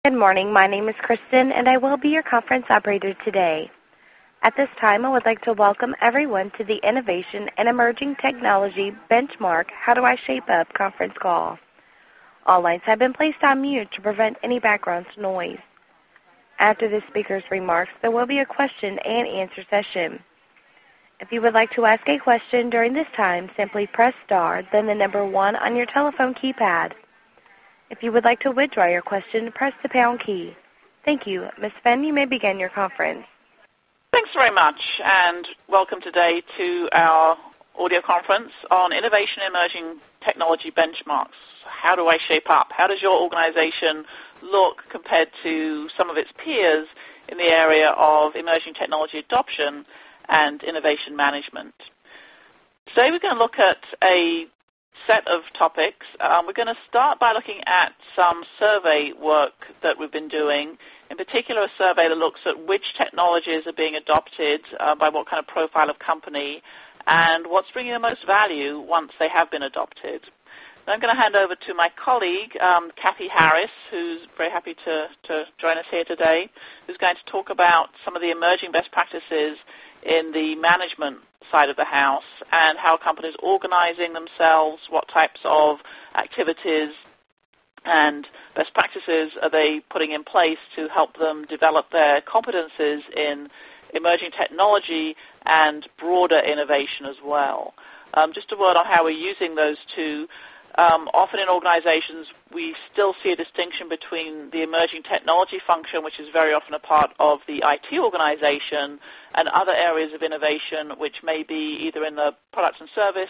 Good morning. My name is Kristen, and I will be your conference operator today. At this time, I would like to welcome everyone to the Innovation and Emerging Technology Benchmark How Do I Shape Up conference call. All lines have been placed on mute to prevent any background noise. After the speaker's remarks, there will be a question and answer session. If you would like to ask a question during this time, simply press star, then the number 1 on your telephone keypad. If you would like to withdraw your question, press the pound key. Thank you. Ms. Fenn, you may begin your conference. Thanks very much, and welcome today to our audio conference on Innovation and Emerging Technology Benchmarks. How do I shape up? How does your organization look compared to some of its peers in the area of emerging technology adoption and innovation management? Today we're going to look at a set of topics. We're going to start by looking at some survey work that we've been doing, in particular a survey that looks at which technologies are being adopted by what kind of profile of company and what's bringing the most value once they have been adopted. Then I'm going to hand over to my colleague, Kathy Harris, who's very happy to join us here today, who's going to talk about some of the emerging best practices in the management side of the house and how companies are organizing themselves, what types of activities and best practices are they putting in place to help them develop their competencies in emerging technology and broader innovation as well. Just a word on how we're using those two. Often in organizations, we still see a distinction between the emerging technology function, which is very often a part of the IT organization, and other areas of innovation, which may be either in the products and service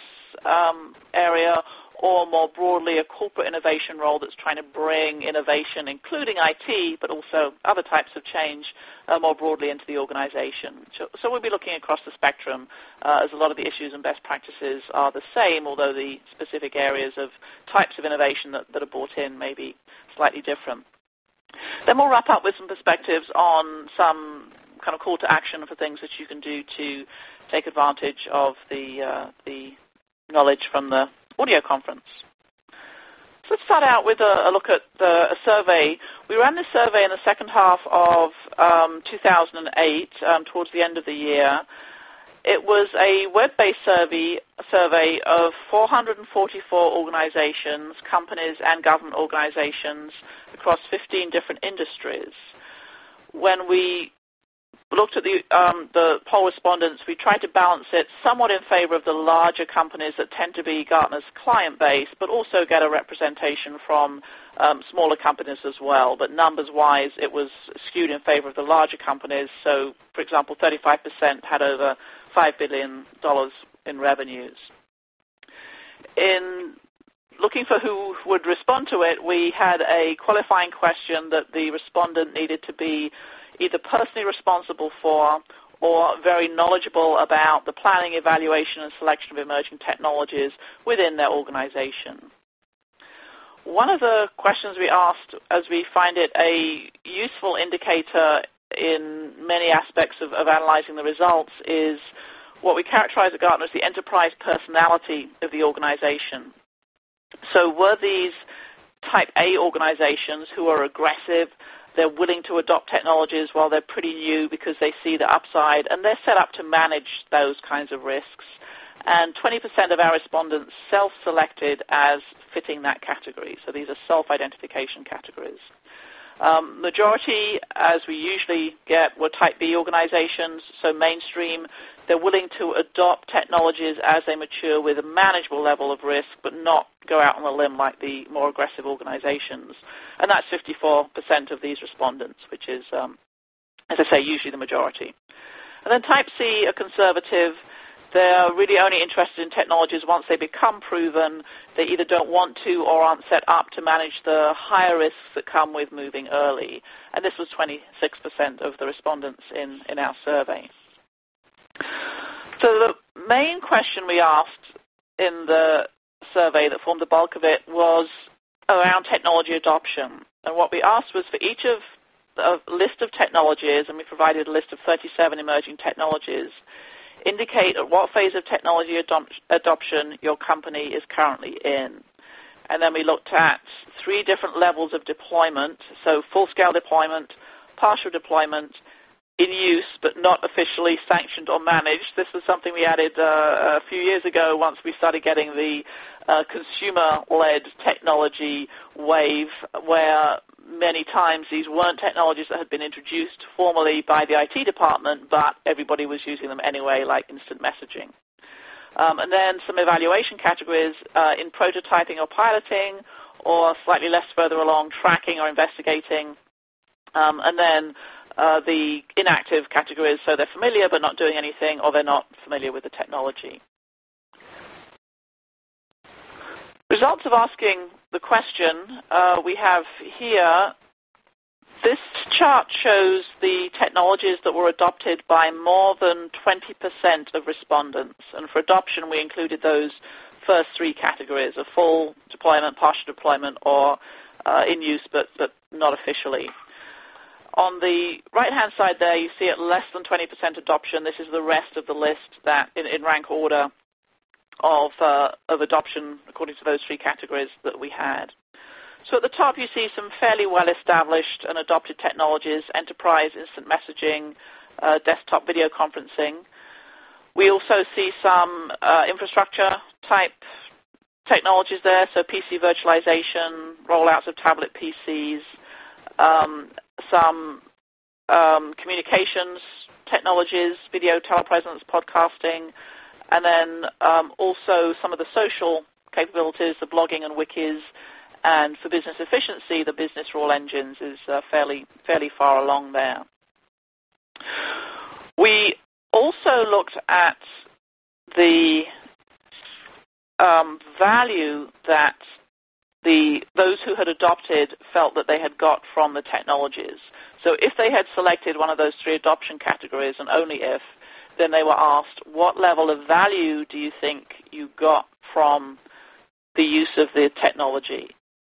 area or more broadly a corporate innovation role that's trying to bring innovation, including IT, but also other types of change more broadly into the organization. So we'll be looking across the spectrum as a lot of the issues and best practices are the same, although the specific areas of types of innovation that are brought in may be slightly different. Then we'll wrap up with some perspectives on some kind of call to action for things that you can do to take advantage of the knowledge from the audio conference. So let's start out with a look at a survey. We ran this survey in the second half of 2008, towards the end of the year. It was a web-based survey of 444 organizations, companies and government organizations across 15 different industries. When we looked at the poll respondents, we tried to balance it somewhat in favor of the larger companies that tend to be Gartner's client base, but also get a representation from smaller companies as well. But numbers-wise, it was skewed in favor of the larger companies. So, for example, 35% had over $5 billion in revenues. In looking for who would respond to it, we had a qualifying question that the respondent needed to be either personally responsible for or very knowledgeable about the planning, evaluation, and selection of emerging technologies within their organization. One of the questions we asked, as we find it a useful indicator in many aspects of analyzing the results, is what we characterize at Gartner as the enterprise personality of the organization. So were these type A organizations who are aggressive, they're willing to adopt technologies while they're pretty new because they see the upside, and they're set up to manage those kinds of risks. And 20% of our respondents self-selected as fitting that category. So these are self-identification categories. Majority, as we usually get, were type B organizations, so mainstream. They're willing to adopt technologies as they mature with a manageable level of risk, but not go out on a limb like the more aggressive organizations. And that's 54% of these respondents, which is, as I say, usually the majority. And then type C are conservative. They're really only interested in technologies once they become proven. They either don't want to or aren't set up to manage the higher risks that come with moving early. And this was 26% of the respondents in our survey. So the main question we asked in the survey that formed the bulk of it was around technology adoption. And what we asked was for each of a list of technologies, and we provided a list of 37 emerging technologies, indicate at what phase of technology adoption your company is currently in. and then we looked at 3 different levels of deployment, so full-scale deployment, partial deployment, in use but not officially sanctioned or managed. This was something we added a few years ago once we started getting the consumer-led technology wave, where many times these weren't technologies that had been introduced formally by the IT department, but everybody was using them anyway, like instant messaging. And then some evaluation categories in prototyping or piloting, or slightly less further along, tracking or investigating. And then the inactive categories, so they're familiar but not doing anything, or they're not familiar with the technology. Results of asking the question we have here. This chart shows the technologies that were adopted by more than 20% of respondents. And for adoption, we included those first 3 categories of full deployment, partial deployment, or in use but not officially. On the right-hand side there, you see at less than 20% adoption. This is the rest of the list that in rank order of adoption according to those 3 categories that we had. So at the top, you see some fairly well-established and adopted technologies: enterprise instant messaging, desktop video conferencing. We also see some infrastructure-type technologies there, so PC virtualization, rollouts of tablet PCs, some communications technologies, video telepresence, podcasting, and then also some of the social capabilities, the blogging and wikis, and for business efficiency, the business rule engines is fairly far along there. We also looked at the value that those who had adopted felt that they had got from the technologies. So if they had selected one of those 3 adoption categories, and only if, then they were asked, what level of value do you think you got from the use of the technology?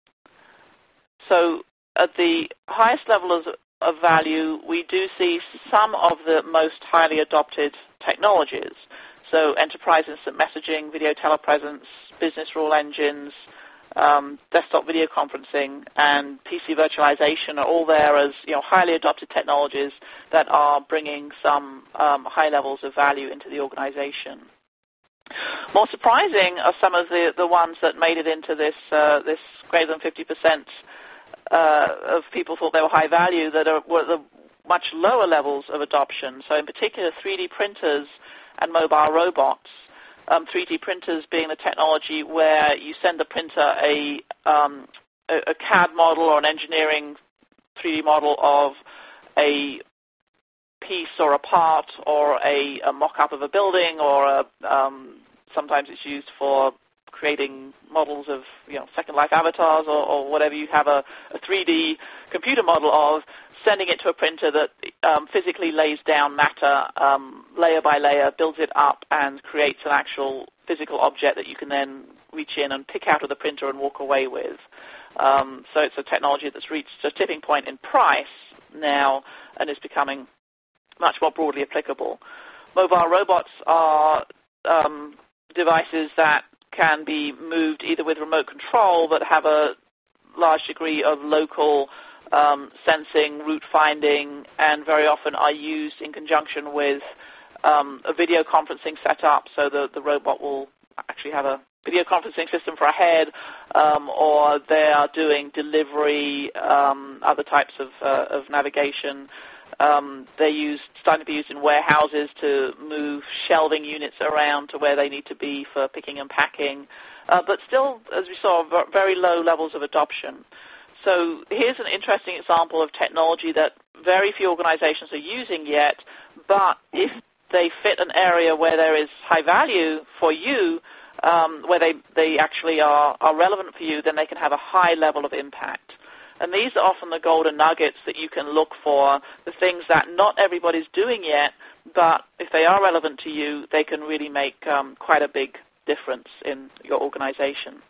So at the highest level of value, we do see some of the most highly adopted technologies. So enterprise instant messaging, video telepresence, business rule engines, desktop video conferencing, and PC virtualization are all there as highly adopted technologies that are bringing some high levels of value into the organization. More surprising are some of the ones that made it into this greater than 50% of people thought they were high value that were the much lower levels of adoption. So in particular, 3D printers and mobile robots. 3D printers being the technology where you send the printer a CAD model or an engineering 3D model of a piece or a part or a mock-up of a building, or sometimes it's used for creating models of Second Life avatars or whatever you have a 3D computer model of, sending it to a printer that physically lays down matter layer by layer, builds it up, and creates an actual physical object that you can then reach in and pick out of the printer and walk away with. So it's a technology that's reached a tipping point in price now and is becoming much more broadly applicable. Mobile robots are devices that can be moved either with remote control but have a large degree of local sensing, route finding, and very often are used in conjunction with a video conferencing setup, so the robot will actually have a video conferencing system for a head, or they are doing delivery, other types of navigation. They're starting to be used in warehouses to move shelving units around to where they need to be for picking and packing, but still, as we saw, very low levels of adoption. So here's an interesting example of technology that very few organizations are using yet, but if they fit an area where there is high value for you, where they actually are relevant for you, then they can have a high level of impact. And these are often the golden nuggets that you can look for, the things that not everybody's doing yet, but if they are relevant to you, they can really make quite a big difference in your organization.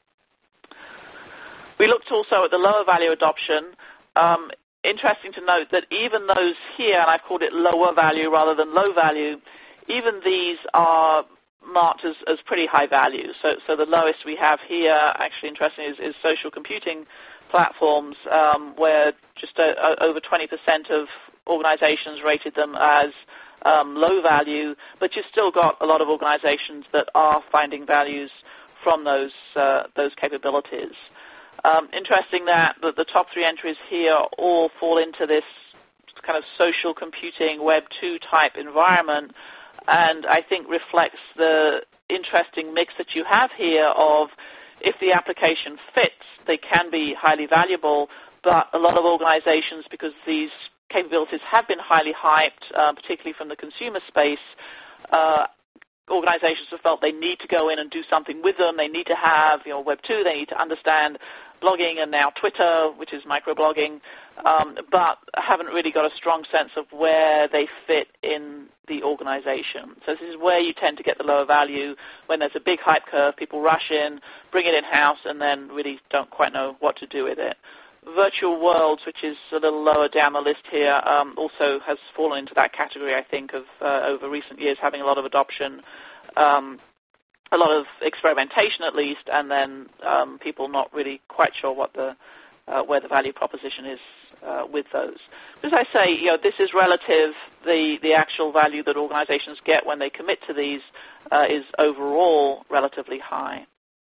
We looked also at the lower value adoption. Interesting to note that even those here, and I've called it lower value rather than low value, even these are marked as pretty high value. So the lowest we have here, actually interesting, is social computing platforms, where just over 20% of organizations rated them as low value, but you've still got a lot of organizations that are finding values from those capabilities. Interesting that the top three entries here all fall into this kind of social computing Web 2 type environment, and I think reflects the interesting mix that you have here of, if the application fits, they can be highly valuable, but a lot of organizations, because these capabilities have been highly hyped, particularly from the consumer space, organizations have felt they need to go in and do something with them. They need to have, Web 2. They need to understand blogging and now Twitter, which is microblogging, but haven't really got a strong sense of where they fit in the organization. So this is where you tend to get the lower value, when there's a big hype curve, people rush in, bring it in-house, and then really don't quite know what to do with it. Virtual worlds, which is a little lower down the list here, also has fallen into that category, I think, of over recent years having a lot of adoption, a lot of experimentation at least, and then people not really quite sure what where the value proposition is with those. As I say, this is relative. The actual value that organizations get when they commit to these is overall relatively high.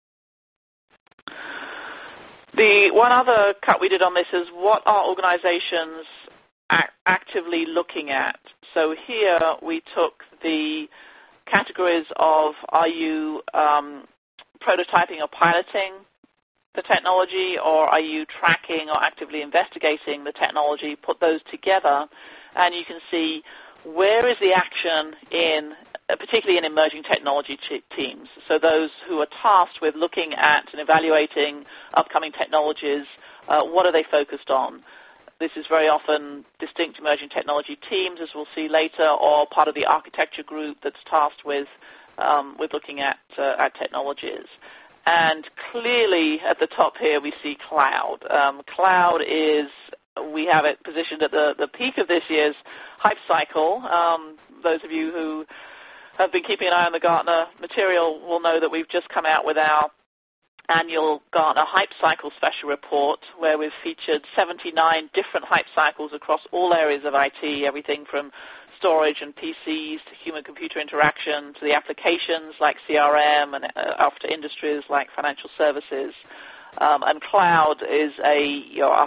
The one other cut we did on this is, what are organizations actively looking at? So here we took the categories of, are you prototyping or piloting the technology, or are you tracking or actively investigating the technology, put those together, and you can see where is the action in, particularly in emerging technology teams. So those who are tasked with looking at and evaluating upcoming technologies, what are they focused on? This is very often distinct emerging technology teams, as we'll see later, or part of the architecture group that's tasked with looking at technologies. And clearly at the top here we see cloud. Cloud is, we have it positioned at the peak of this year's hype cycle. Those of you who have been keeping an eye on the Gartner material will know that we've just come out with our annual Gartner Hype Cycle Special Report, where we've featured 79 different hype cycles across all areas of IT, everything from storage and PCs to human-computer interaction to the applications like CRM, and after industries like financial services. And cloud is a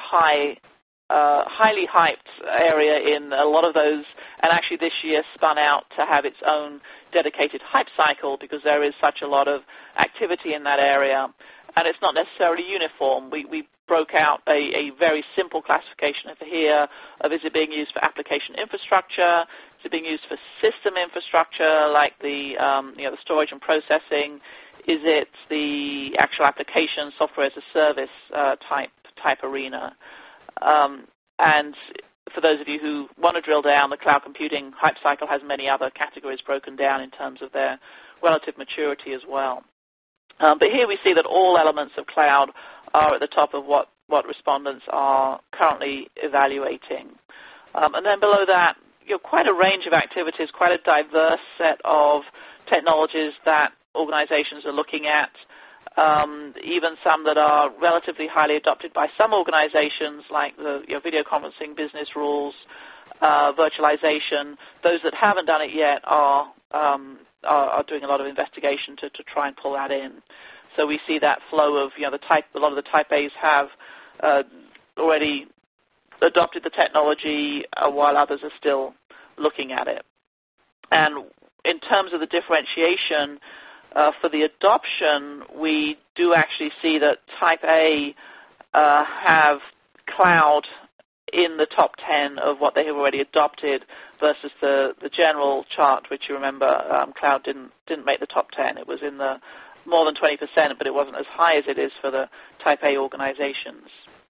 highly hyped area in a lot of those, and actually this year spun out to have its own dedicated hype cycle because there is such a lot of activity in that area, and it's not necessarily uniform. We broke out a very simple classification over here of, is it being used for application infrastructure, is it being used for system infrastructure like the storage and processing, is it the actual application software as a service type arena. And for those of you who want to drill down, the cloud computing hype cycle has many other categories broken down in terms of their relative maturity as well. But here we see that all elements of cloud are at the top of what respondents are currently evaluating. And then below that, quite a range of activities, quite a diverse set of technologies that organizations are looking at. Even some that are relatively highly adopted by some organizations, like the video conferencing business rules, virtualization. Those that haven't done it yet are doing a lot of investigation to try and pull that in. So we see that flow of, a lot of the Type A's have already adopted the technology, while others are still looking at it. And in terms of the differentiation, for the adoption, we do actually see that Type A have cloud in the top 10 of what they have already adopted versus the general chart, which you remember, cloud didn't make the top 10. It was in the more than 20%, but it wasn't as high as it is for the Type A organizations.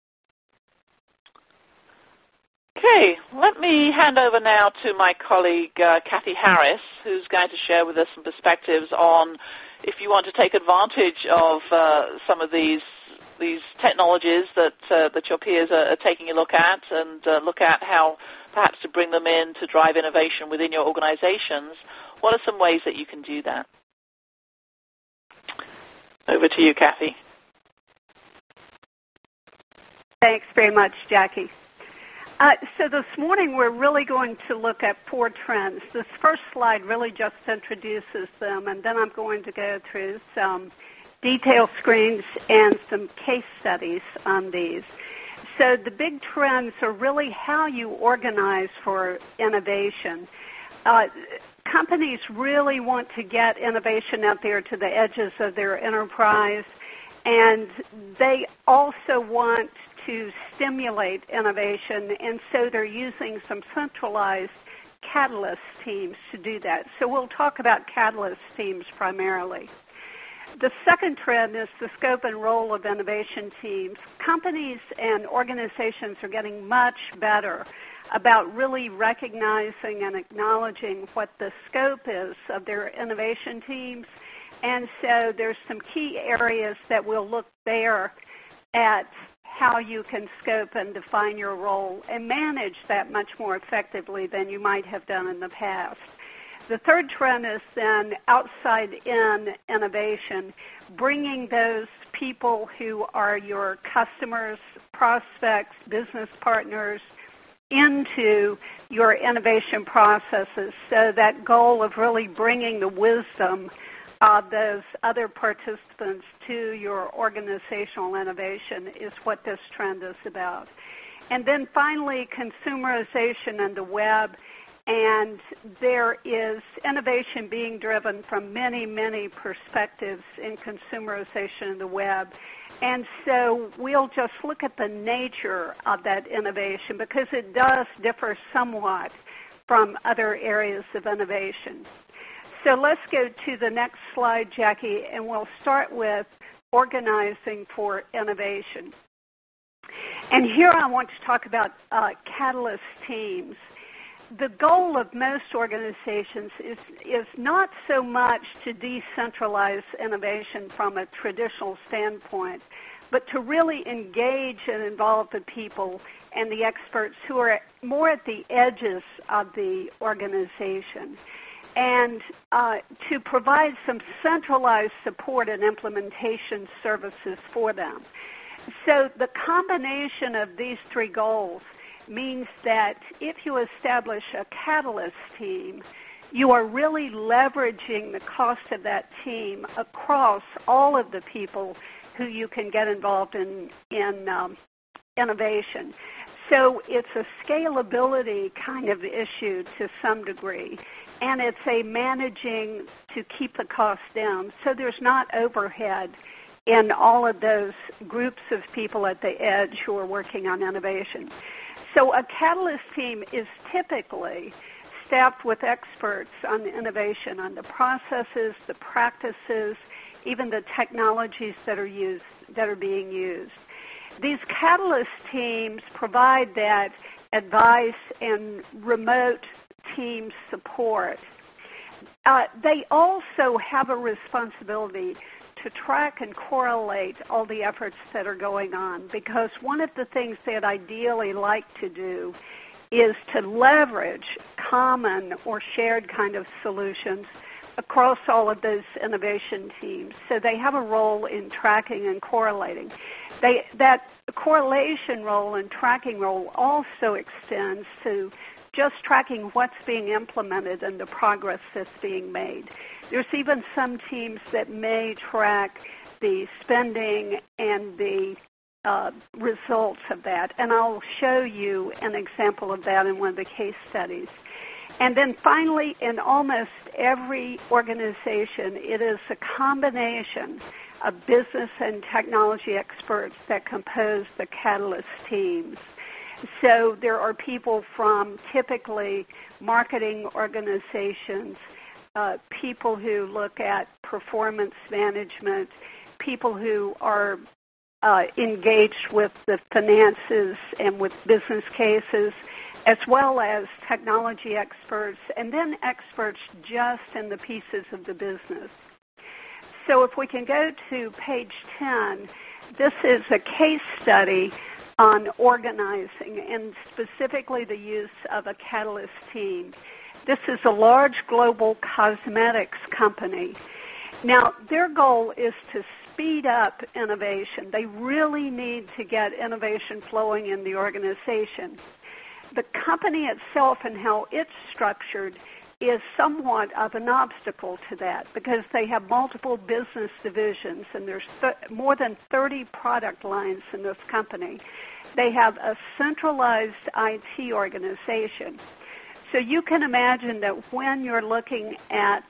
Okay, let me hand over now to my colleague Kathy Harris, who's going to share with us some perspectives on if you want to take advantage of some of these technologies that your peers are taking a look at, and look at how perhaps to bring them in to drive innovation within your organizations. What are some ways that you can do that? Over to you, Kathy. Thanks very much, Jackie. So this morning we're really going to look at 4 trends. This first slide really just introduces them, and then I'm going to go through some detail screens and some case studies on these. So the big trends are really how you organize for innovation. Companies really want to get innovation out there to the edges of their enterprise, and they also want to stimulate innovation, and so they're using some centralized catalyst teams to do that. So we'll talk about catalyst teams primarily. The second trend is the scope and role of innovation teams. Companies and organizations are getting much better about really recognizing and acknowledging what the scope is of their innovation teams. And so there's some key areas that we'll look there at how you can scope and define your role and manage that much more effectively than you might have done in the past. The third trend is then outside-in innovation, bringing those people who are your customers, prospects, business partners into your innovation processes. So that goal of really bringing the wisdom of those other participants to your organizational innovation is what this trend is about. And then finally, consumerization and the web. And there is innovation being driven from many, many perspectives in consumerization of the web. And so we'll just look at the nature of that innovation because it does differ somewhat from other areas of innovation. So let's go to the next slide, Jackie, and we'll start with organizing for innovation. And here I want to talk about catalyst teams. The goal of most organizations is not so much to decentralize innovation from a traditional standpoint, but to really engage and involve the people and the experts who are more at the edges of the organization, and to provide some centralized support and implementation services for them. So the combination of these 3 goals means that if you establish a catalyst team, you are really leveraging the cost of that team across all of the people who you can get involved in innovation. So it's a scalability kind of issue to some degree, and it's a managing to keep the costs down. So there's not overhead in all of those groups of people at the edge who are working on innovation. So a catalyst team is typically staffed with experts on innovation, on the processes, the practices, even the technologies that are being used. These catalyst teams provide that advice and remote team support. They also have a responsibility to track and correlate all the efforts that are going on, because one of the things they'd ideally like to do is to leverage common or shared kind of solutions across all of those innovation teams. So they have a role in tracking and correlating. That correlation role and tracking role also extends to just tracking what's being implemented and the progress that's being made. There's even some teams that may track the spending and the results of that, and I'll show you an example of that in one of the case studies. And then finally, in almost every organization, it is a combination of business and technology experts that compose the catalyst teams. So there are people from typically marketing organizations, people who look at performance management, people who are engaged with the finances and with business cases, as well as technology experts, and then experts just in the pieces of the business. So if we can go to page 10, this is a case study on organizing and specifically the use of a catalyst team. This is a large global cosmetics company, Now, their goal is to speed up innovation. They really need to get innovation flowing in the organization. The company itself and how it's structured is somewhat of an obstacle to that because they have multiple business divisions and there's more than 30 product lines in this company. They have a centralized IT organization. So you can imagine that when you're looking at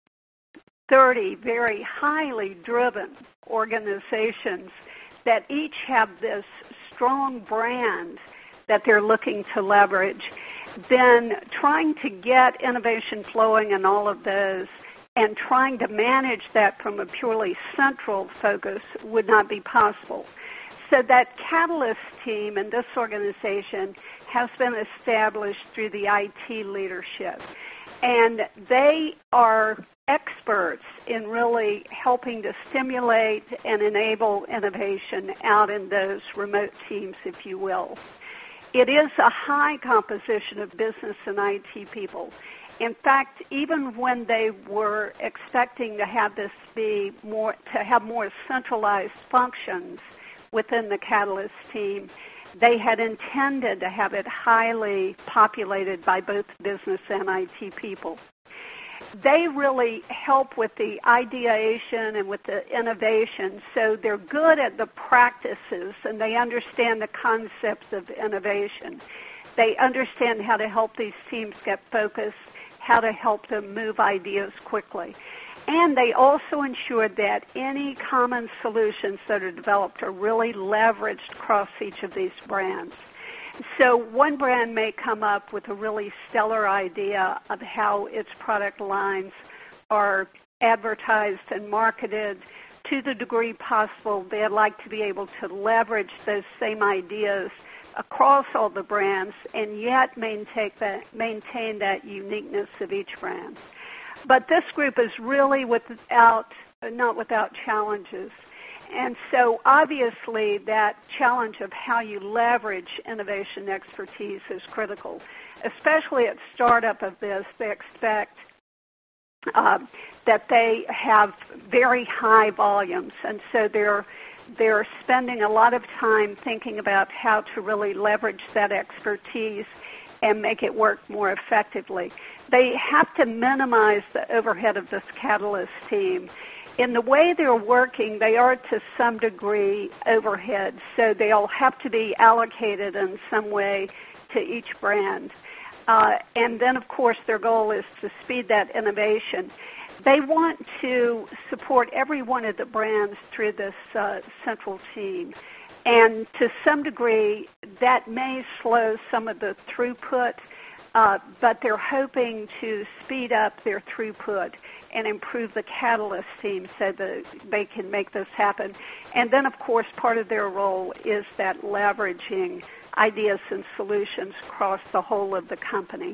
30 very highly driven organizations that each have this strong brand that they're looking to leverage, then trying to get innovation flowing in all of those and trying to manage that from a purely central focus would not be possible. So that Catalyst team in this organization has been established through the IT leadership. And they are experts in really helping to stimulate and enable innovation out in those remote teams, if you will. It is a high composition of business and IT people. In fact, even when they were expecting to have this be more, to have more centralized functions within the Catalyst team, they had intended to have it highly populated by both business and IT people. They really help with the ideation and with the innovation, so they're good at the practices and they understand the concepts of innovation. They understand how to help these teams get focused, how to help them move ideas quickly. And they also ensure that any common solutions that are developed are really leveraged across each of these brands. So one brand may come up with a really stellar idea of how its product lines are advertised and marketed. To the degree possible, they'd like to be able to leverage those same ideas across all the brands and yet maintain that uniqueness of each brand. But this group is really not without challenges. And so obviously that challenge of how you leverage innovation expertise is critical. Especially at startup of this, they expect that they have very high volumes. And so they're spending a lot of time thinking about how to really leverage that expertise and make it work more effectively. They have to minimize the overhead of this Catalyst team. In the way they're working, they are to some degree overhead, so they'll have to be allocated in some way to each brand. And then, of course, their goal is to speed that innovation. They want to support every one of the brands through this central team. And to some degree, that may slow some of the throughput, but they're hoping to speed up their throughput and improve the Catalyst team so that they can make this happen. And then, of course, part of their role is that leveraging ideas and solutions across the whole of the company.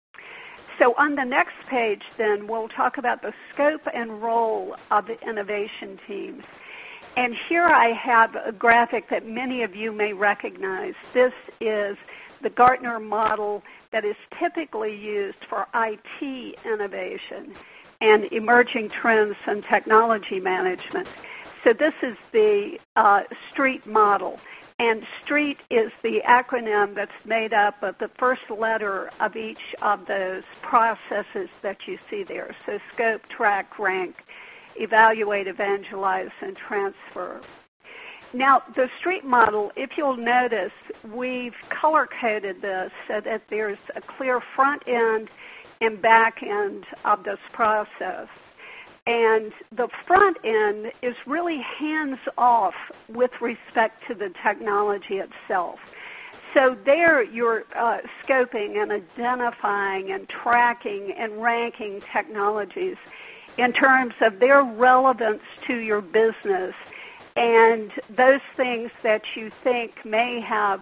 So on the next page, then, we'll talk about the scope and role of the innovation teams. And here I have a graphic that many of you may recognize. This is the Gartner model that is typically used for IT innovation and emerging trends and technology management. So this is the STREET model. And STREET is the acronym that's made up of the first letter of each of those processes that you see there. So scope, track, rank, evaluate, evangelize, and transfer. Now, the STREET model, if you'll notice, we've color-coded this so that there's a clear front end and back end of this process. And the front end is really hands-off with respect to the technology itself. So there you're scoping and identifying and tracking and ranking technologies in terms of their relevance to your business and those things that you think may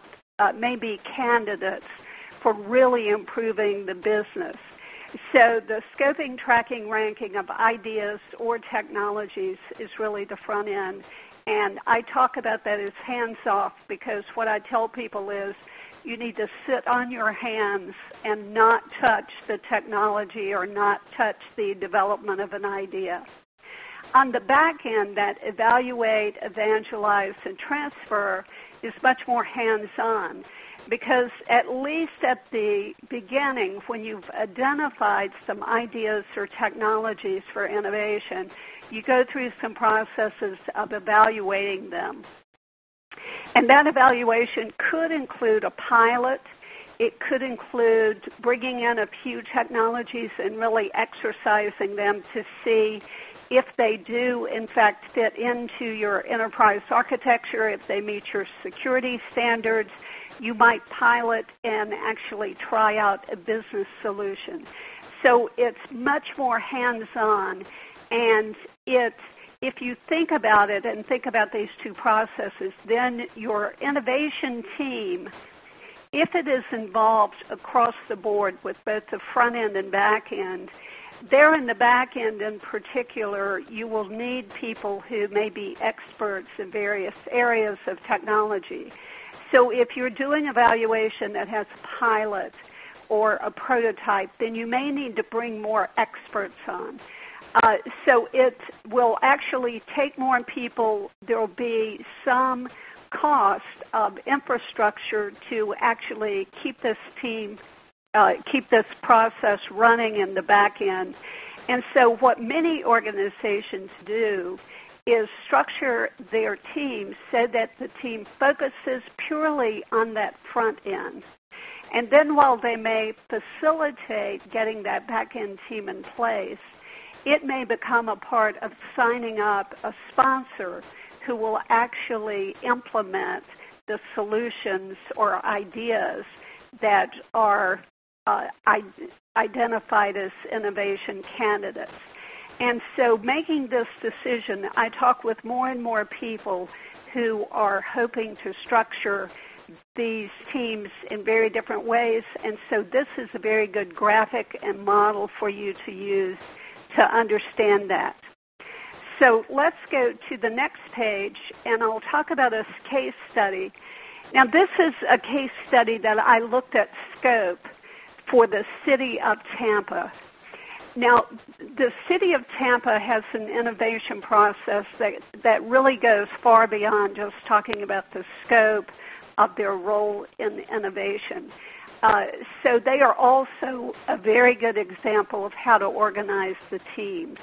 be candidates for really improving the business. So the scoping, tracking, ranking of ideas or technologies is really the front end. And I talk about that as hands-off because what I tell people is you need to sit on your hands and not touch the technology or not touch the development of an idea. On the back end, that evaluate, evangelize, and transfer is much more hands-on, because at least at the beginning, when you've identified some ideas or technologies for innovation, you go through some processes of evaluating them. And that evaluation could include a pilot. It could include bringing in a few technologies and really exercising them to see if they do, in fact, fit into your enterprise architecture, if they meet your security standards. You might pilot and actually try out a business solution. So it's much more hands-on, and if you think about it and think about these two processes, then your innovation team, if it is involved across the board with both the front end and back end, there in the back end in particular, you will need people who may be experts in various areas of technology. So if you're doing evaluation that has a pilot or a prototype, then you may need to bring more experts on. So it will actually take more people. There will be some cost of infrastructure to actually keep this team, keep this process running in the back end. And so what many organizations do is structure their teams so that the team focuses purely on that front end. And then while they may facilitate getting that back end team in place, it may become a part of signing up a sponsor who will actually implement the solutions or ideas that are identified as innovation candidates. And so making this decision, I talk with more and more people who are hoping to structure these teams in very different ways. And so this is a very good graphic and model for you to use to understand that. So let's go to the next page, and I'll talk about a case study. Now, this is a case study that I looked at scope for the city of Tampa. Now, the city of Tampa has an innovation process that really goes far beyond just talking about the scope of their role in innovation. So they are also a very good example of how to organize the teams.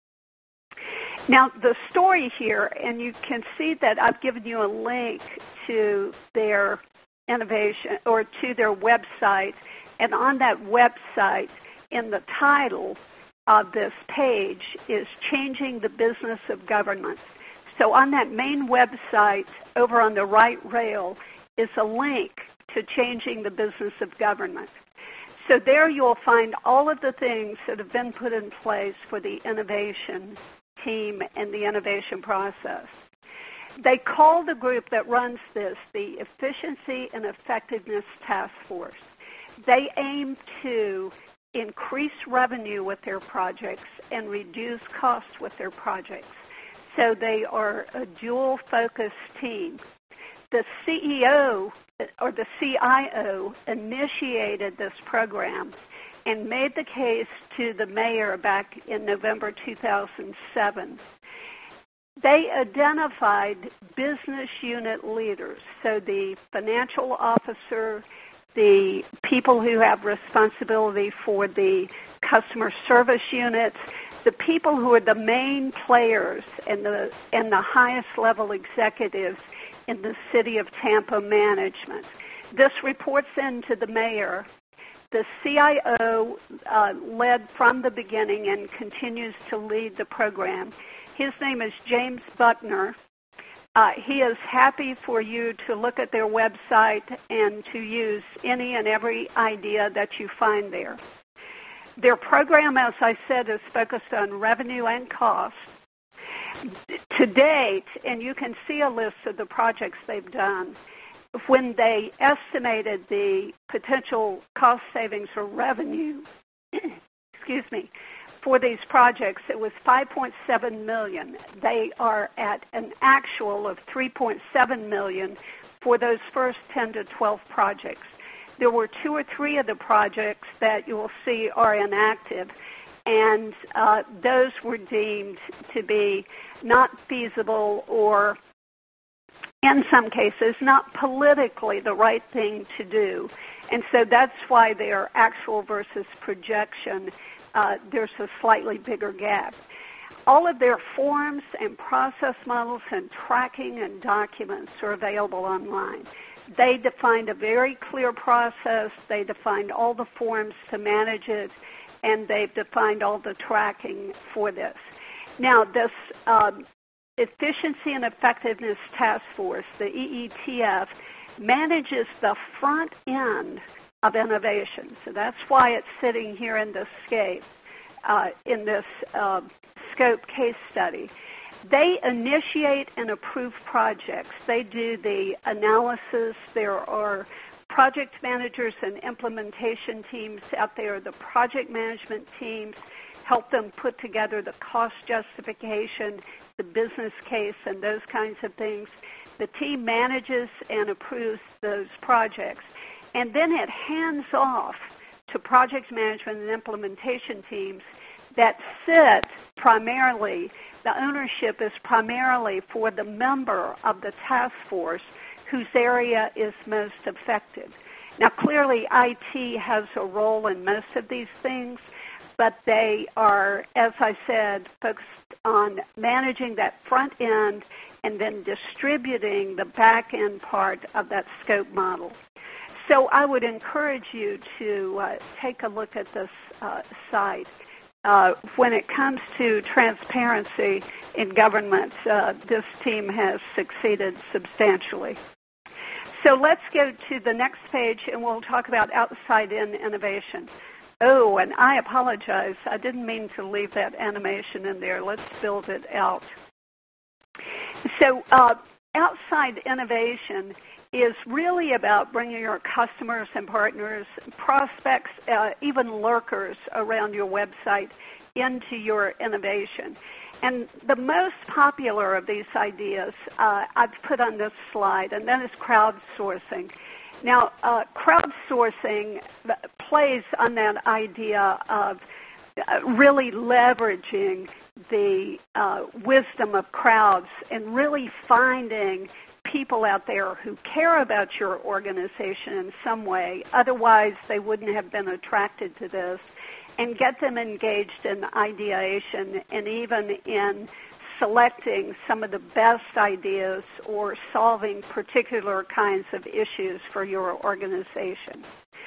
Now, the story here, and you can see that I've given you a link to their innovation or to their website, and on that website, in the title of this page is Changing the Business of Government. So on that main website, over on the right rail, is a link to Changing the Business of Government. So there you'll find all of the things that have been put in place for the innovation team and the innovation process. They call the group that runs this the Efficiency and Effectiveness Task Force. They aim to increase revenue with their projects and reduce costs with their projects. So they are a dual-focused team. The CEO or the CIO initiated this program and made the case to the mayor back in November 2007. They identified business unit leaders, so the financial officer, the people who have responsibility for the customer service units, the people who are the main players and the highest level executives in the city of Tampa management. This reports into the mayor. The CIO led from the beginning and continues to lead the program. His name is James Buckner. He is happy for you to look at their website and to use any and every idea that you find there. Their program, as I said, is focused on revenue and cost. To date, and you can see a list of the projects they've done, when they estimated the potential cost savings or revenue, for these projects, it was $5.7 million. They are at an actual of $3.7 million for those first 10 to 12 projects. There were 2 or 3 of the projects that you will see are inactive, and those were deemed to be not feasible or, in some cases, not politically the right thing to do. And so that's why their actual versus projection, there's a slightly bigger gap. All of their forms and process models and tracking and documents are available online. They defined a very clear process. They defined all the forms to manage it, and they've defined all the tracking for this. Now, this Efficiency and Effectiveness Task Force, the EETF, manages the front end of innovation. So that's why it's sitting here in this scope case study. They initiate and approve projects. They do the analysis. There are project managers and implementation teams out there. The project management teams help them put together the cost justification, the business case, and those kinds of things. The team manages and approves those projects. And then it hands off to project management and implementation teams that sit primarily, the ownership is primarily for the member of the task force whose area is most affected. Now, clearly, IT has a role in most of these things, but they are, as I said, focused on managing that front end and then distributing the back end part of that scope model. So I would encourage you to take a look at this site. When it comes to transparency in government, this team has succeeded substantially. So let's go to the next page, and we'll talk about outside-in innovation. Oh, and I apologize. I didn't mean to leave that animation in there. Let's build it out. So outside innovation is really about bringing your customers and partners, prospects, even lurkers around your website into your innovation. And the most popular of these ideas I've put on this slide, and that is crowdsourcing. Now, crowdsourcing plays on that idea of really leveraging the wisdom of crowds and really finding people out there who care about your organization in some way, otherwise they wouldn't have been attracted to this, and get them engaged in ideation and even in selecting some of the best ideas or solving particular kinds of issues for your organization.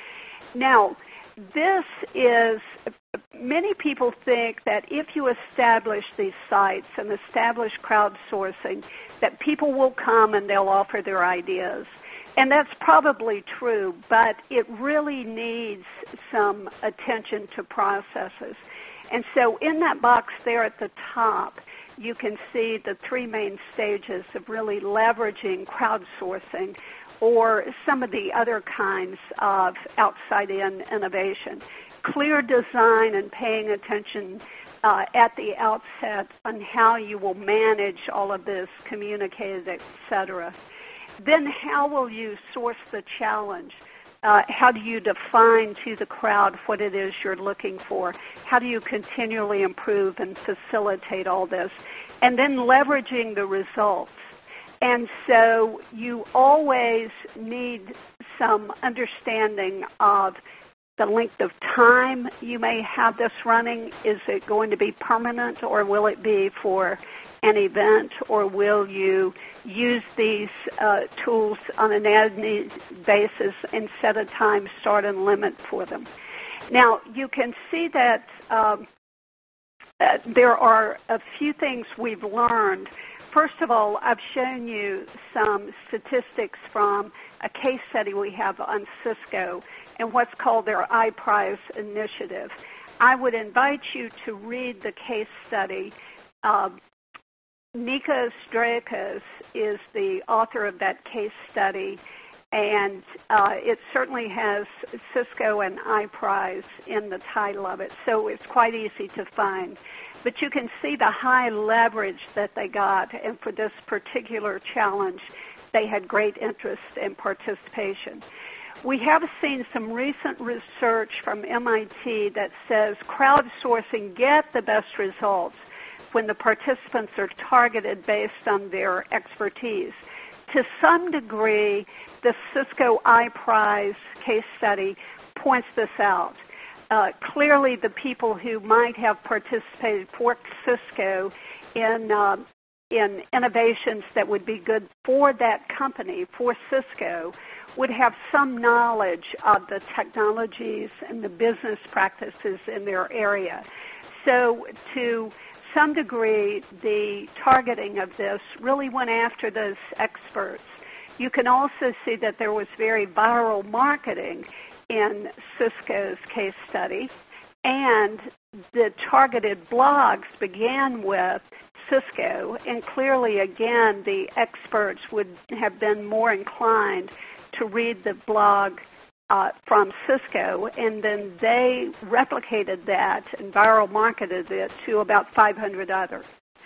Now, this is, many people think that if you establish these sites and establish crowdsourcing, that people will come and they'll offer their ideas. And that's probably true, but it really needs some attention to processes. And so in that box there at the top, you can see the three main stages of really leveraging crowdsourcing or some of the other kinds of outside-in innovation. Clear design and paying attention at the outset on how you will manage all of this, communicate it, et cetera. Then how will you source the challenge? How do you define to the crowd what it is you're looking for? How do you continually improve and facilitate all this? And then leveraging the results. And so you always need some understanding of the length of time you may have this running. Is it going to be permanent, or will it be for an event, or will you use these tools on an as-needed basis and set a time start and limit for them? Now, you can see that there are a few things we've learned. First of all, I've shown you some statistics from a case study we have on Cisco and what's called their iPrize initiative. I would invite you to read the case study. Nika Strakas is the author of that case study, and it certainly has Cisco and iPrize in the title of it, so it's quite easy to find. But you can see the high leverage that they got, and for this particular challenge, they had great interest and participation. We have seen some recent research from MIT that says crowdsourcing get the best results when the participants are targeted based on their expertise. To some degree, the Cisco iPrize case study points this out. Clearly, the people who might have participated for Cisco in innovations that would be good for that company, for Cisco, would have some knowledge of the technologies and the business practices in their area. So to some degree, the targeting of this really went after those experts. You can also see that there was very viral marketing in Cisco's case study, and the targeted blogs began with Cisco, and clearly, again, the experts would have been more inclined to read the blog from Cisco, and then they replicated that and viral marketed it to about 500 others.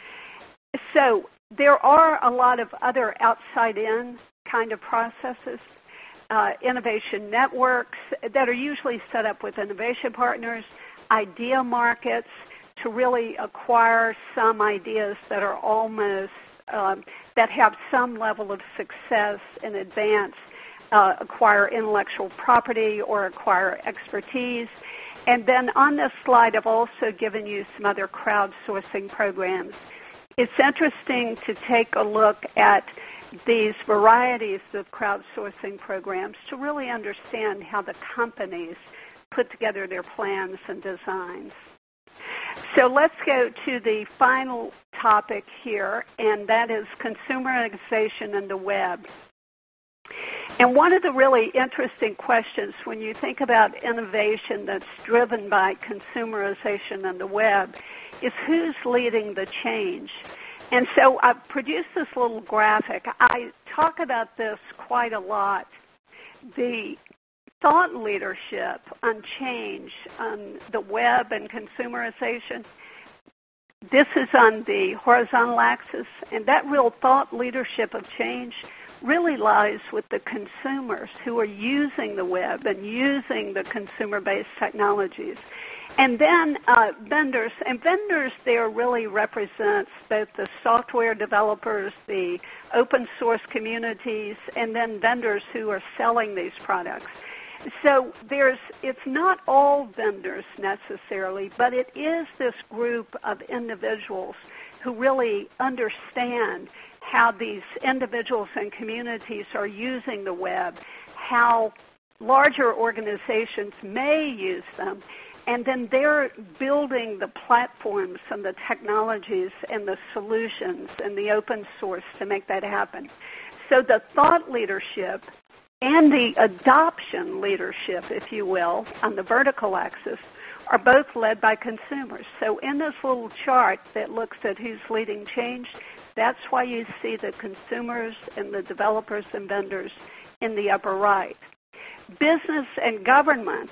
So there are a lot of other outside-in kind of processes, innovation networks that are usually set up with innovation partners, idea markets to really acquire some ideas that are almost, that have some level of success in advance, acquire intellectual property or acquire expertise. And then on this slide, I've also given you some other crowdsourcing programs. It's interesting to take a look at these varieties of crowdsourcing programs to really understand how the companies put together their plans and designs. So let's go to the final topic here, and that is consumerization and the web. And one of the really interesting questions when you think about innovation that's driven by consumerization and the web is who's leading the change. And so I've produced this little graphic. I talk about this quite a lot. The thought leadership on change on the web and consumerization, this is on the horizontal axis, and that real thought leadership of change really lies with the consumers who are using the web and using the consumer-based technologies. And then vendors, and vendors there really represents both the software developers, the open source communities, and then vendors who are selling these products. So it's not all vendors necessarily, but it is this group of individuals who really understand how these individuals and communities are using the web, how larger organizations may use them, and then they're building the platforms and the technologies and the solutions and the open source to make that happen. So the thought leadership and the adoption leadership, if you will, on the vertical axis are both led by consumers. So in this little chart that looks at who's leading change, that's why you see the consumers and the developers and vendors in the upper right. Business and government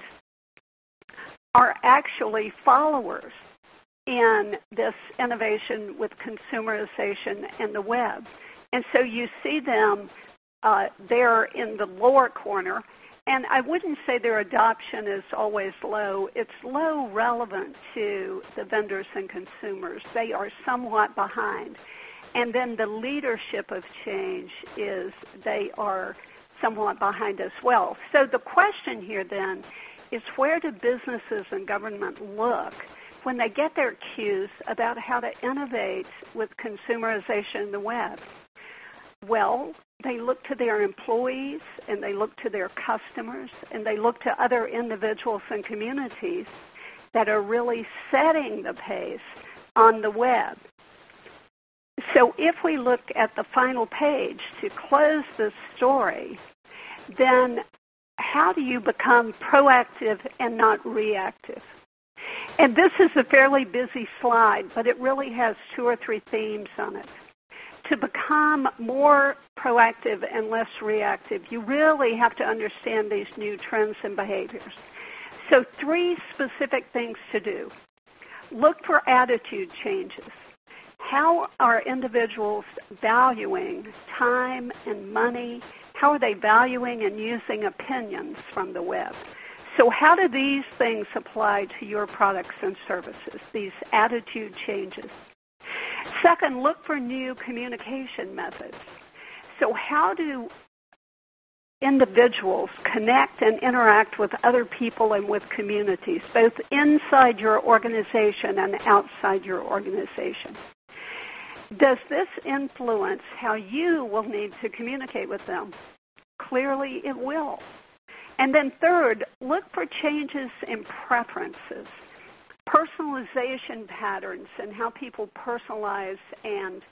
are actually followers in this innovation with consumerization and the web. And so you see them there in the lower corner. And I wouldn't say their adoption is always low. It's low relevant to the vendors and consumers. They are somewhat behind. And then the leadership of change is they are somewhat behind as well. So the question here then is where do businesses and government look when they get their cues about how to innovate with consumerization in the web? Well, they look to their employees and they look to their customers and they look to other individuals and communities that are really setting the pace on the web. So if we look at the final page to close this story, then how do you become proactive and not reactive? And this is a fairly busy slide, but it really has 2 or 3 themes on it. To become more proactive and less reactive, you really have to understand these new trends and behaviors. So 3 specific things to do. Look for attitude changes. How are individuals valuing time and money? How are they valuing and using opinions from the web? So how do these things apply to your products and services, these attitude changes? Second, look for new communication methods. So how do individuals connect and interact with other people and with communities, both inside your organization and outside your organization? Does this influence how you will need to communicate with them? Clearly it will. And then third, look for changes in preferences, personalization patterns, and how people personalize and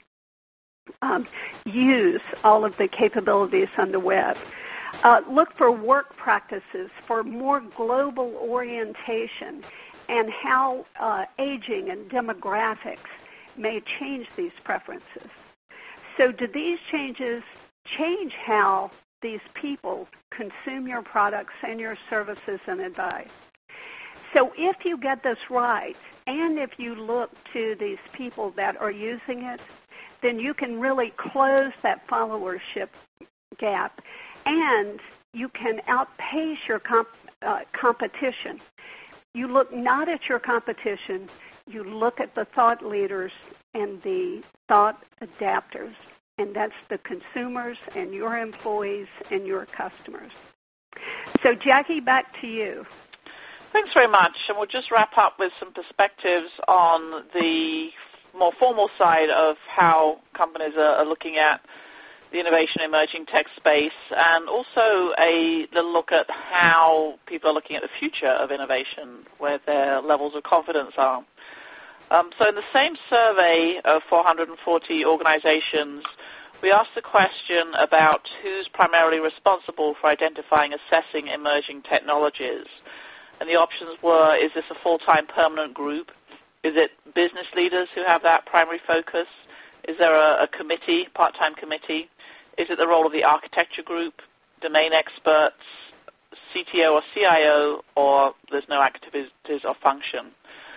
use all of the capabilities on the web. Look for work practices for more global orientation and how aging and demographics may change these preferences. So do these changes change how these people consume your products and your services and advice? So if you get this right, and if you look to these people that are using it, then you can really close that followership gap, and you can outpace your competition. You look not at your competition, you look at the thought leaders and the thought adapters, and that's the consumers and your employees and your customers. So Jackie, back to you. Thanks very much, and we'll just wrap up with some perspectives on the more formal side of how companies are looking at the innovation emerging tech space, and also a little look at how people are looking at the future of innovation, where their levels of confidence are. So in the same survey of 440 organizations, we asked the question about who's primarily responsible for identifying, assessing emerging technologies. And the options were, is this a full-time permanent group? Is it business leaders who have that primary focus? Is there a committee, part-time committee? Is it the role of the architecture group, domain experts, CTO or CIO, or there's no activities or function?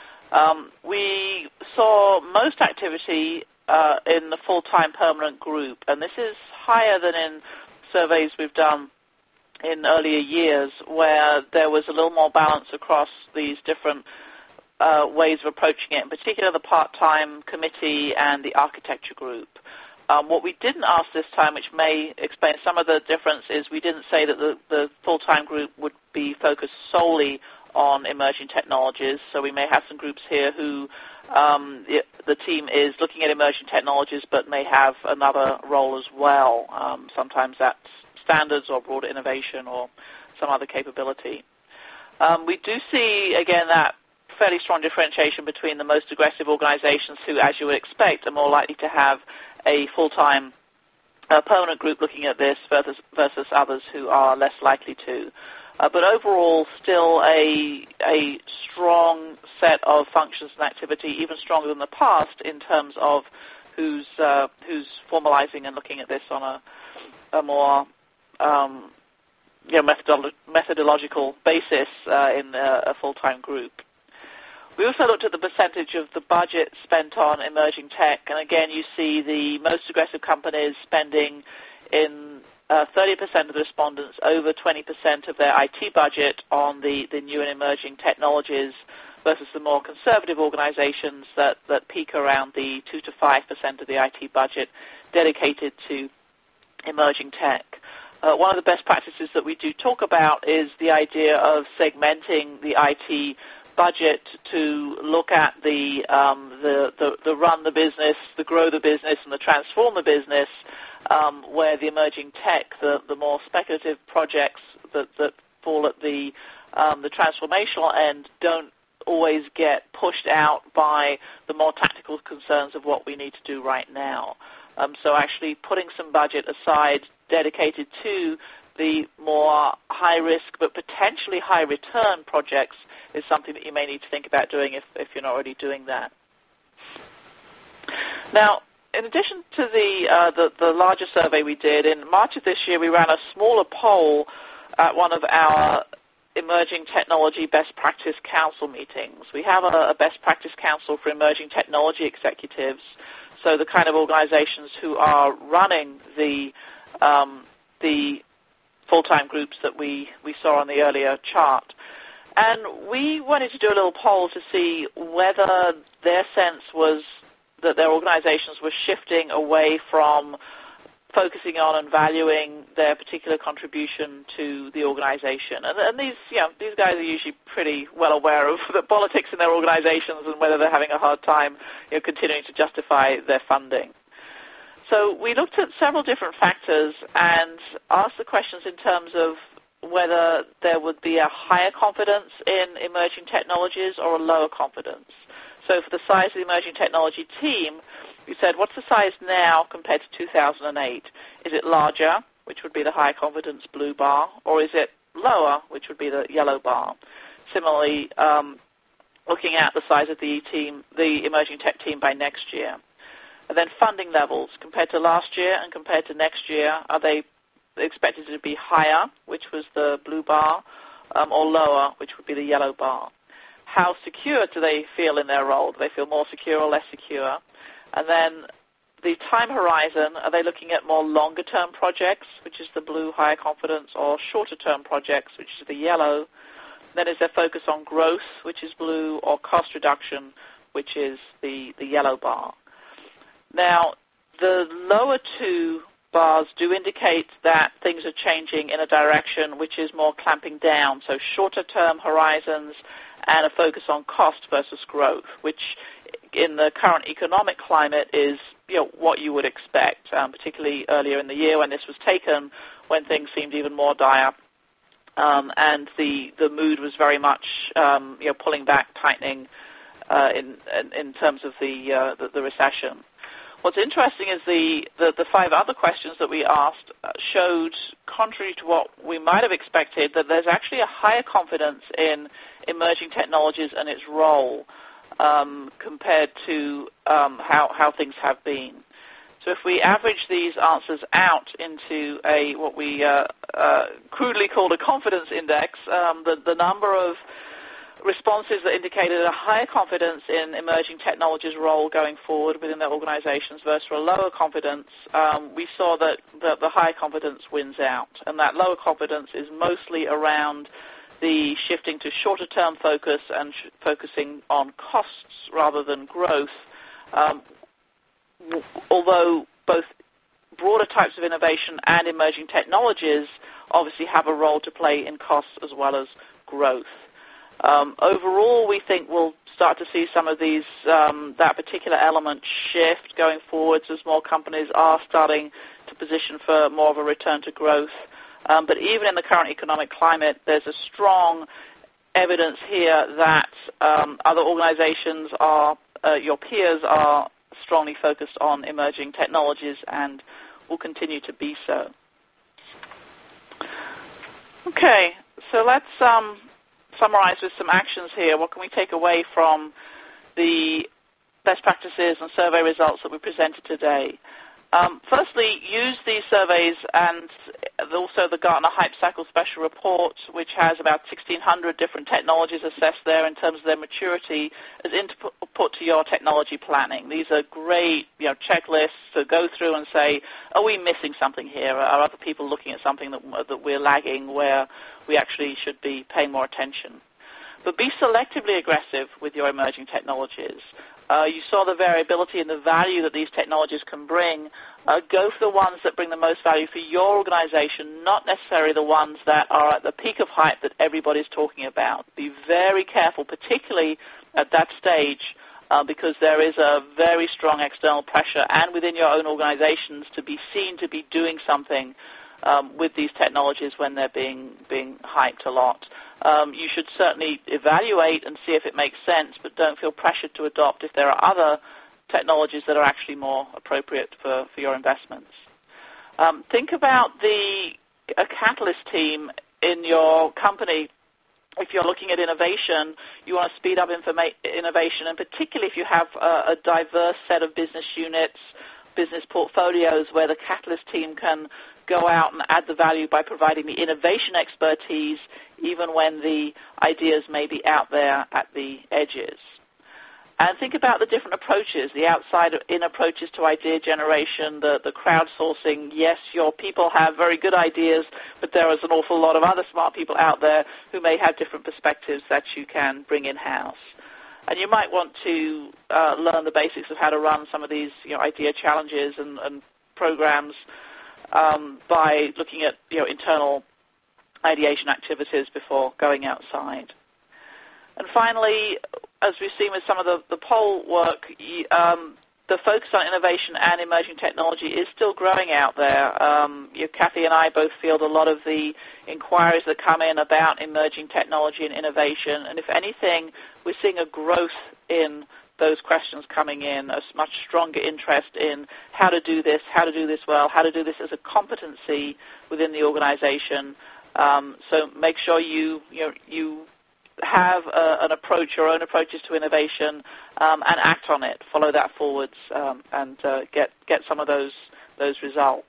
We saw most activity in the full-time permanent group, and this is higher than in surveys we've done in earlier years, where there was a little more balance across these different ways of approaching it, in particular the part-time committee and the architecture group. What we didn't ask this time, which may explain some of the difference, is we didn't say that the full-time group would be focused solely on emerging technologies. So we may have some groups here who the team is looking at emerging technologies but may have another role as well. Sometimes that's standards or broader innovation or some other capability. We do see, again, that fairly strong differentiation between the most aggressive organizations who, as you would expect, are more likely to have a full-time permanent group looking at this versus others who are less likely to. But overall, still a strong set of functions and activity, even stronger than the past in terms of who's formalizing and looking at this on a more methodological basis in a full-time group. We also looked at the percentage of the budget spent on emerging tech, and again you see the most aggressive companies spending in 30% of the respondents over 20% of their IT budget on the new and emerging technologies versus the more conservative organizations that peak around the 2 to 5% of the IT budget dedicated to emerging tech. One of the best practices that we do talk about is the idea of segmenting the IT budget to look at the run the business, the grow the business, and the transform the business, where the emerging tech, the more speculative projects that fall at the transformational end don't always get pushed out by the more tactical concerns of what we need to do right now. So actually putting some budget aside dedicated to the more high-risk but potentially high-return projects is something that you may need to think about doing if you're not already doing that. Now, in addition to the larger survey we did, in March of this year we ran a smaller poll at one of our Emerging Technology Best Practice Council meetings. We have a Best Practice Council for emerging technology executives, so the kind of organizations who are running the the full-time groups that we saw on the earlier chart. And we wanted to do a little poll to see whether their sense was that their organizations were shifting away from focusing on and valuing their particular contribution to the organization. And these guys are usually pretty well aware of the politics in their organizations and whether they're having a hard time continuing to justify their funding. So we looked at several different factors and asked the questions in terms of whether there would be a higher confidence in emerging technologies or a lower confidence. So for the size of the emerging technology team, we said, what's the size now compared to 2008? Is it larger, which would be the high confidence blue bar, or is it lower, which would be the yellow bar? Similarly, looking at the size of the emerging tech team by next year. And then funding levels, compared to last year and compared to next year, are they expected to be higher, which was the blue bar, or lower, which would be the yellow bar? How secure do they feel in their role? Do they feel more secure or less secure? And then the time horizon, are they looking at more longer-term projects, which is the blue higher confidence, or shorter-term projects, which is the yellow? Then is there focus on growth, which is blue, or cost reduction, which is the yellow bar? Now, the lower two bars do indicate that things are changing in a direction which is more clamping down, so shorter-term horizons and a focus on cost versus growth, which in the current economic climate is what you would expect, particularly earlier in the year when this was taken, when things seemed even more dire, and the mood was very much pulling back, tightening in terms of the recession. What's interesting is the five other questions that we asked showed, contrary to what we might have expected, that there's actually a higher confidence in emerging technologies and its role compared to how things have been. So if we average these answers out into what we crudely called a confidence index, the number of responses that indicated a higher confidence in emerging technologies' role going forward within their organizations versus a lower confidence, we saw that the higher confidence wins out. And that lower confidence is mostly around the shifting to shorter-term focus and focusing on costs rather than growth, although both broader types of innovation and emerging technologies obviously have a role to play in costs as well as growth. Overall, we think we'll start to see some of these, that particular element shift going forwards as more companies are starting to position for more of a return to growth. But even in the current economic climate, there's a strong evidence here that other organizations your peers are strongly focused on emerging technologies and will continue to be so. Okay, so let's summarize with some actions here. What can we take away from the best practices and survey results that we presented today? Firstly, use these surveys and also the Gartner Hype Cycle Special Report, which has about 1,600 different technologies assessed there in terms of their maturity, as input to your technology planning. These are great checklists to go through and say, are we missing something here? Are other people looking at something that we're lagging where we actually should be paying more attention? But be selectively aggressive with your emerging technologies. You saw the variability in the value that these technologies can bring. Go for the ones that bring the most value for your organization, not necessarily the ones that are at the peak of hype that everybody's talking about. Be very careful, particularly at that stage, because there is a very strong external pressure and within your own organizations to be seen to be doing something with these technologies when they're being hyped a lot. You should certainly evaluate and see if it makes sense, but don't feel pressured to adopt if there are other technologies that are actually more appropriate for your investments. Think about a catalyst team in your company. If you're looking at innovation, you want to speed up innovation, and particularly if you have a diverse set of business units, business portfolios where the catalyst team can go out and add the value by providing the innovation expertise even when the ideas may be out there at the edges. And think about the different approaches, the outside-in approaches to idea generation, the crowdsourcing. Yes, your people have very good ideas, but there is an awful lot of other smart people out there who may have different perspectives that you can bring in-house. And you might want to learn the basics of how to run some of these idea challenges and programs by looking at internal ideation activities before going outside. And finally, as we've seen with some of the poll work, the focus on innovation and emerging technology is still growing out there. Kathy and I both field a lot of the inquiries that come in about emerging technology and innovation, and if anything, we're seeing a growth in those questions coming in, a much stronger interest in how to do this well, how to do this as a competency within the organization. So make sure you have an approach, your own approaches to innovation, and act on it. Follow that forwards and get some of those results.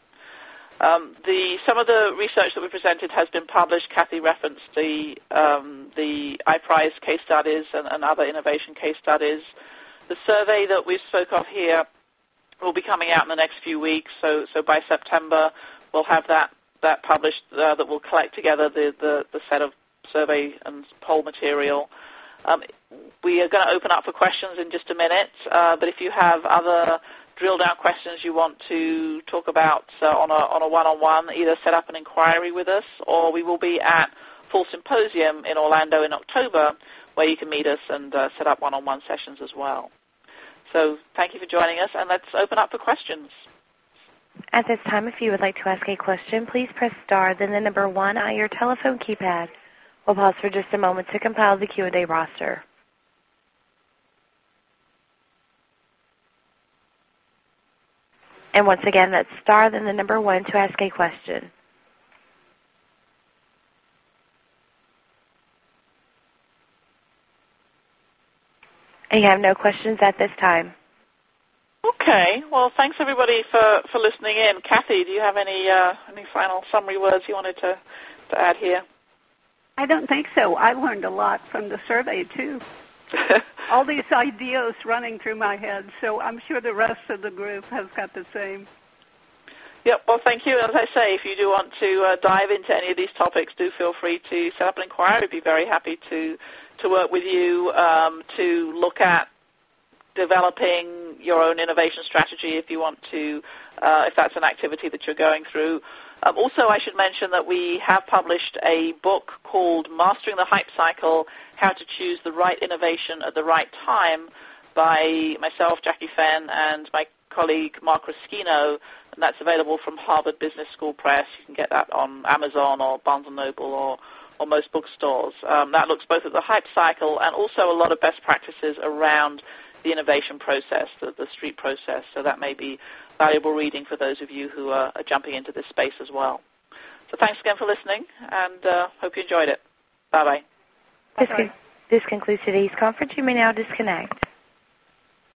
Some of the research that we presented has been published. Kathy referenced the iPrize case studies and other innovation case studies. The survey that we spoke of here will be coming out in the next few weeks. So by September, we'll have that published that will collect together the set of survey and poll material. We are going to open up for questions in just a minute, but if you have other drill-down questions you want to talk about on a one-on-one, either set up an inquiry with us, or we will be at Fall Symposium in Orlando in October, where you can meet us and set up one-on-one sessions as well. So thank you for joining us, and let's open up for questions. At this time, if you would like to ask a question, please press star, then the number 1 on your telephone keypad. We'll pause for just a moment to compile the Q&A roster. And once again, that's star, then the number 1 to ask a question. And you have no questions at this time. Okay. Well, thanks everybody for listening in. Kathy, do you have any final summary words you wanted to add here? I don't think so. I learned a lot from the survey, too. All these ideas running through my head, so I'm sure the rest of the group has got the same. Yep, well, thank you. As I say, if you do want to dive into any of these topics, do feel free to set up an inquiry. We'd be very happy to work with you to look at developing your own innovation strategy if you want to, if that's an activity that you're going through. Also, I should mention that we have published a book called Mastering the Hype Cycle, How to Choose the Right Innovation at the Right Time by myself, Jackie Fenn, and my colleague Mark Ruskino, and that's available from Harvard Business School Press. You can get that on Amazon or Barnes & Noble or most bookstores. That looks both at the hype cycle and also a lot of best practices around the innovation process, the street process. So that may be valuable reading for those of you who are jumping into this space as well. So thanks again for listening, and hope you enjoyed it. Bye-bye. This concludes today's conference. You may now disconnect.